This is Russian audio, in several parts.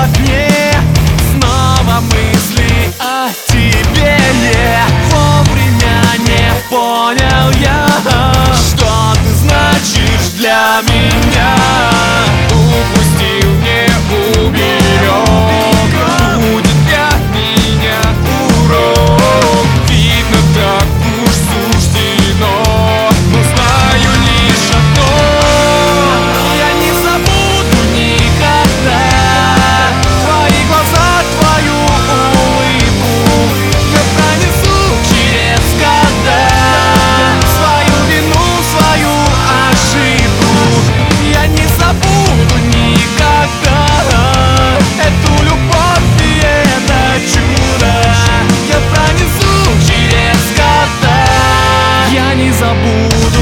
дне снова мысли о тебе. Вовремя не понял я, что ты значишь для меня. Упустил, не уберег, будет для меня урок. Видно, так уж суждено, но знаю лишь одно: я не забуду никогда твои глаза, твою улыбку. Я пронесу через года свою вину, свою ошибку. Я не забуду никогда эту любовь и это чудо. Я пронесу через года, я не забуду.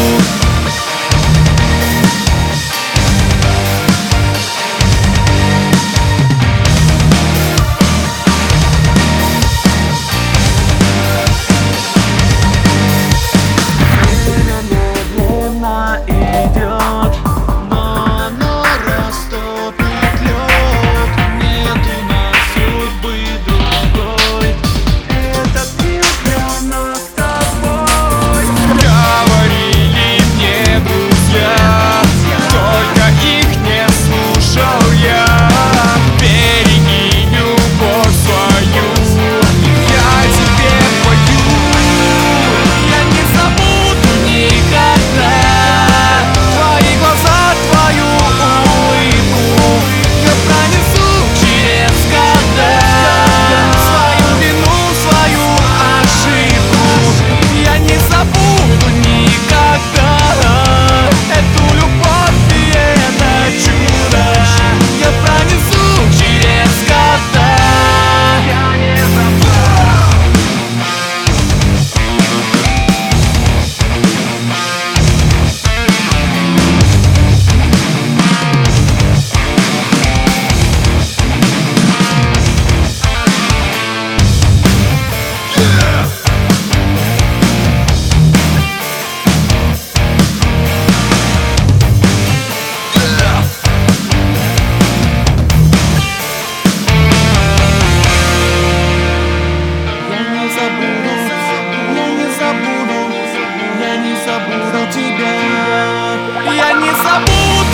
Медленно идет, но оно растопит лед. Нет у нас судьбы другой, этот мир для нас с тобой. Говорили мне друзья, только их не слушал я. Береги любовь свою, я тебе пою. Я не забуду никогда твои глаза, твою улыбку. Я пронесу через года свою вину, свою ошибку. Я не забуду никогда эту любовь и это чудо. Я пронесу через года, я не забуду. Я не забуду тебя, я не забуду.